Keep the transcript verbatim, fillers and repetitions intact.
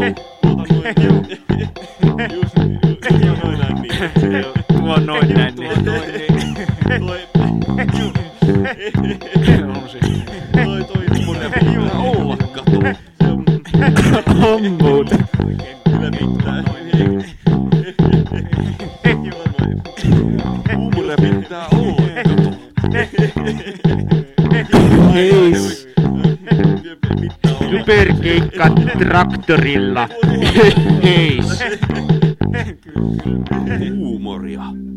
Tuo noin näin niin. On se. Toi toi semmonen pitää olla, kato. On muuten. Kyllä pitää. Huumore pitää olla, kato. Heis. Superkeikka traktorilla. Heis. Huumoria.